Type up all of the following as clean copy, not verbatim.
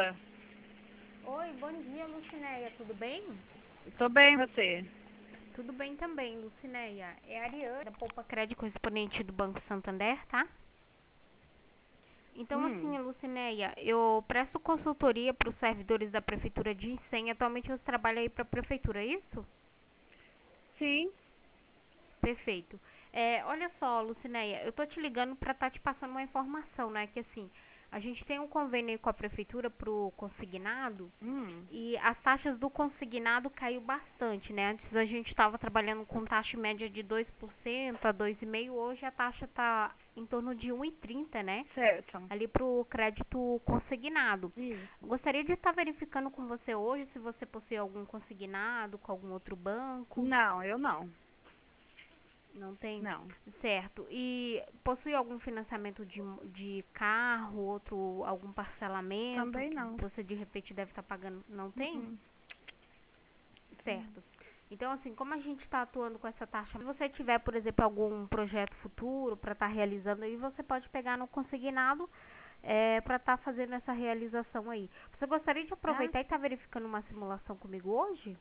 Fala. Oi, bom dia, Lucinéia, tudo bem? Tô bem, você? Tudo bem também, Lucinéia. É a Ariane, da Poupa Crédito correspondente do Banco Santander, tá? Então, assim, Hum, Lucinéia, eu presto consultoria para os servidores da Prefeitura de Icém. Atualmente você trabalha aí para a Prefeitura, é isso? sim. Perfeito. Olha só, Lucinéia, eu tô te ligando para estar te passando uma informação, né? Que assim, a gente tem um convênio aí com a Prefeitura pro consignado. Hum, E as taxas do consignado caiu bastante, né? Antes a gente estava trabalhando com taxa média de 2% a 2,5%, hoje a taxa está em torno de 1,30, né? certo. Ali para o crédito consignado. Isso. Gostaria de estar verificando com você hoje se você possui algum consignado com algum outro banco. Não, eu não. Não tem? Não. Certo. E possui algum financiamento de carro, outro, algum parcelamento Também que não. você de repente deve estar pagando? Não tem? Uh-uh. Certo. Então, assim, como a gente está atuando com essa taxa, se você tiver, por exemplo, algum projeto futuro para estar realizando aí, você pode pegar no consignado para estar fazendo essa realização aí. Você gostaria de Ah, aproveitar e estar verificando uma simulação comigo hoje?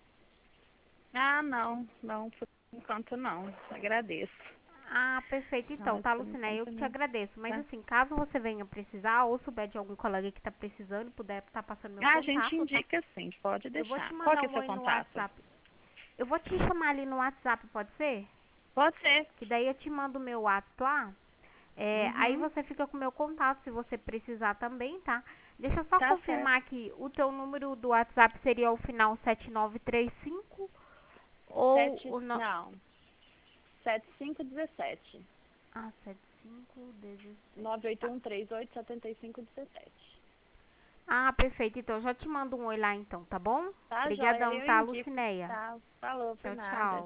não. Não, por enquanto não. Agradeço. Ah, perfeito. Então, Não, tá, por Lucina, eu enquanto que te não. agradeço. Mas, Tá? assim, caso você venha precisar ou souber de algum colega que está precisando, puder estar passando meu A gente contato, tá? indica sim, pode Eu vou te deixar. Qual mandar que é o um seu oi no contato? WhatsApp. Eu vou te chamar ali no WhatsApp, pode ser? Pode ser. Que daí eu te mando o meu WhatsApp lá. Aí Uhum. você fica com o meu contato se você precisar também, tá? Deixa eu só Tá certo. confirmar que o teu número do WhatsApp seria o final 7935 ou Sete, o no... não. 7517. Ah, 7517. Tá. 981387517. Ah, perfeito. Então já te mando um oi lá então, tá bom? Tá, joia? Obrigadão, Eu tá, indico. Lucinéia? Tá. Falou, por Tchau, nada. tchau.